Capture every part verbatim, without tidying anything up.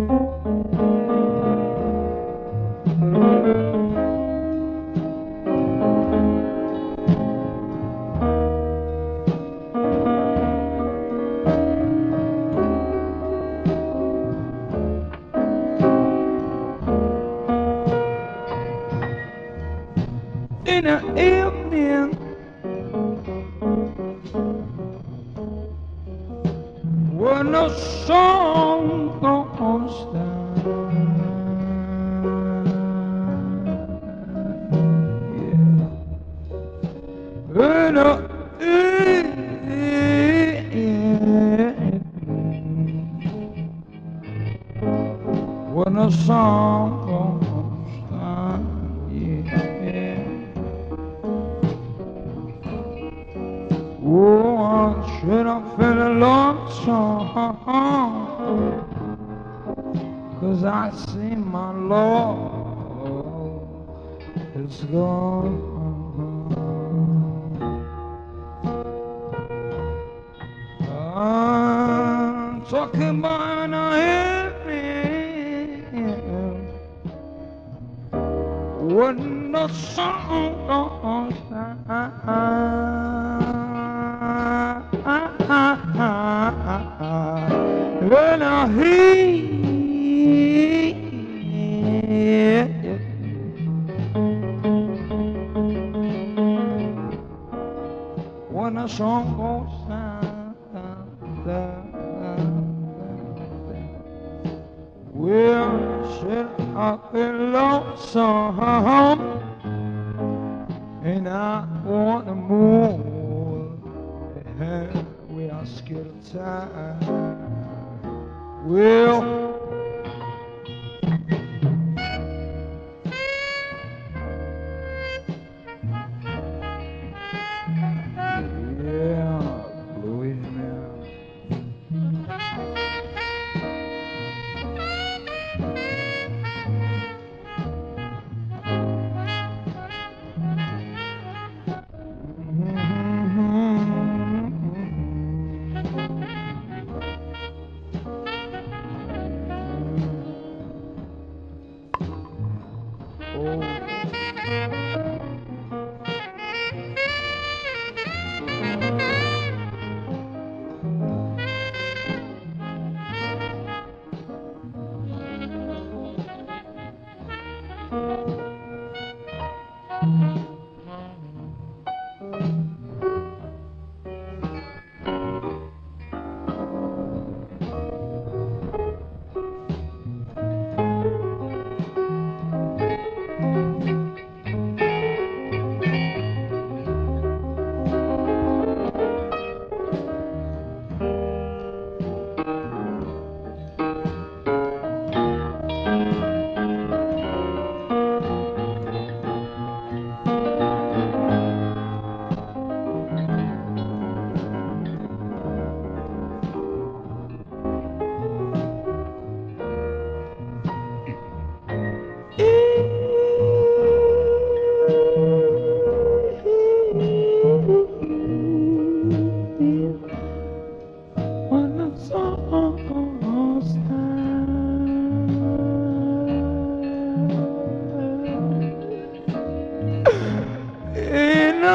In the evening, when the sun goes down, yeah. In the evening, when the sun goes down, yeah. Oh, I should have felt a lonesome, 'cause I see my Lord is gone. I'm talking about an evening when the sun goes down. When I hear when the sun goes down, down, down, down. Well, shit, I've been lonesome, and I want to move. We are scared of time. Well, yeah, Louis now. When the sun goes down, in the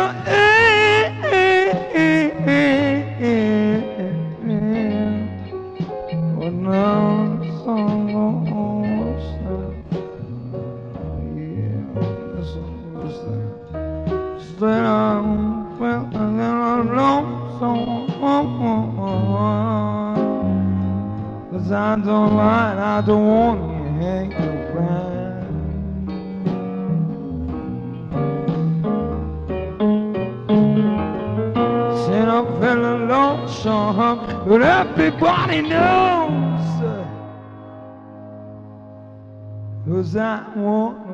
evening, when the sun goes down, yeah, the sun goes down. Then I'm well, and then I'm lonesome. 'Cause I don't mind, I don't want you hanging around. Said I'm feeling lonesome, but everybody knows. 'Cause I want to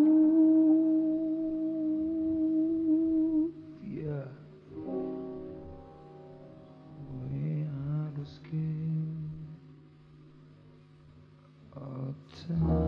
move, yeah. Way out of skin of time.